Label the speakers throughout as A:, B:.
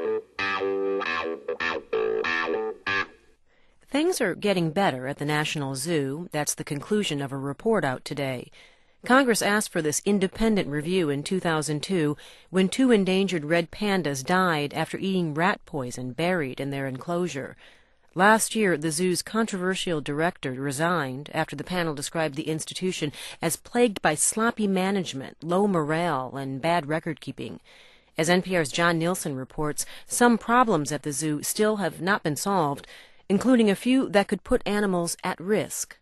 A: Things are getting better at the National Zoo. That's the conclusion of a report out today. Congress asked for this independent review in 2002 when 2 endangered red pandas died after eating rat poison buried in their enclosure. Last year, the zoo's controversial director resigned after the panel described the institution as plagued by sloppy management, low morale, and bad record-keeping. As NPR's John Nielsen reports, some problems at the zoo still have not been solved, including a few that could put animals at risk.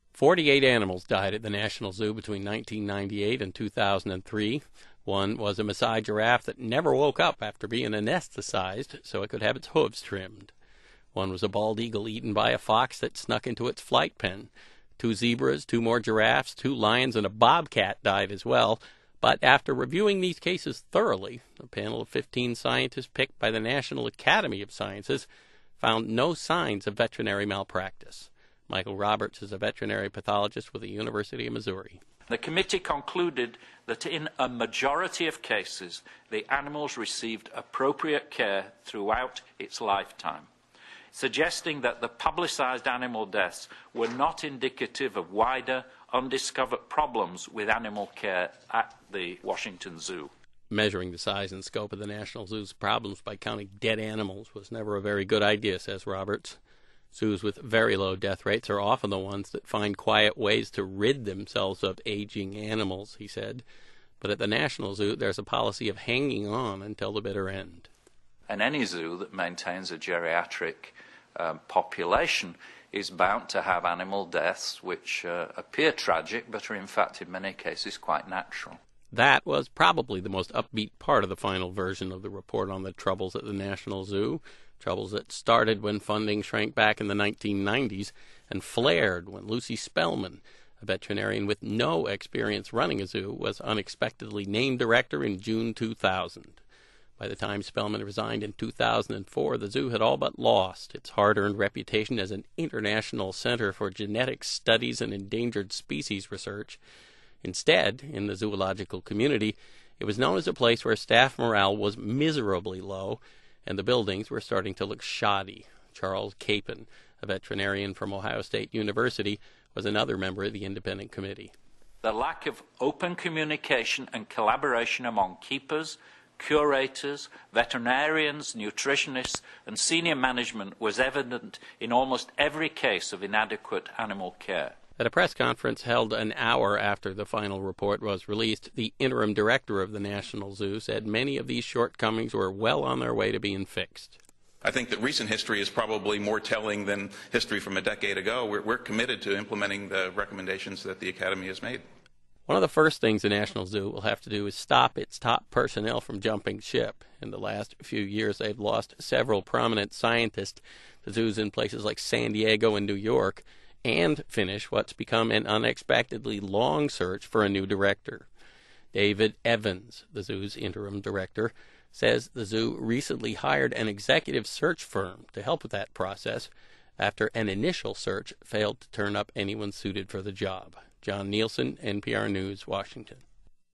B: 48 animals died at the National Zoo between 1998 and 2003. One was a Maasai giraffe that never woke up after being anesthetized so it could have its hooves trimmed. One was a bald eagle eaten by a fox that snuck into its flight pen. 2 zebras, 2 more giraffes, 2 lions, and a bobcat died as well. But after reviewing these cases thoroughly, a panel of 15 scientists picked by the National Academy of Sciences found no signs of veterinary malpractice. Michael Roberts is a veterinary pathologist with the University of Missouri.
C: The committee concluded that in a majority of cases, the animals received appropriate care throughout its lifetime, suggesting that the publicized animal deaths were not indicative of wider, undiscovered problems with animal care at the Washington Zoo.
B: Measuring the size and scope of the National Zoo's problems by counting dead animals was never a very good idea, says Roberts. Zoos with very low death rates are often the ones that find quiet ways to rid themselves of aging animals, he said. But at the National Zoo, there's a policy of hanging on until the bitter end.
C: And any zoo that maintains a geriatric population is bound to have animal deaths which appear tragic but are in fact in many cases quite natural.
B: That was probably the most upbeat part of the final version of the report on the troubles at the National Zoo, troubles that started when funding shrank back in the 1990s and flared when Lucy Spellman, a veterinarian with no experience running a zoo, was unexpectedly named director in June 2000. By the time Spellman resigned in 2004, the zoo had all but lost its hard-earned reputation as an international center for genetic studies and endangered species research. Instead, in the zoological community, it was known as a place where staff morale was miserably low, and the buildings were starting to look shoddy. Charles Capon, a veterinarian from Ohio State University, was another member of the independent committee.
C: The lack of open communication and collaboration among keepers, curators, veterinarians, nutritionists, and senior management was evident in almost every case of inadequate animal care.
B: At a press conference held an hour after the final report was released, the interim director of the National Zoo said many of these shortcomings were well on their way to being fixed.
D: I think that recent history is probably more telling than history from a decade ago. We're committed to implementing the recommendations that the Academy has made.
B: One of the first things the National Zoo will have to do is stop its top personnel from jumping ship. In the last few years, they've lost several prominent scientists to zoos in places like San Diego and New York, and finish what's become an unexpectedly long search for a new director. David Evans, the zoo's interim director, says the zoo recently hired an executive search firm to help with that process after an initial search failed to turn up anyone suited for the job. John Nielsen, NPR News, Washington.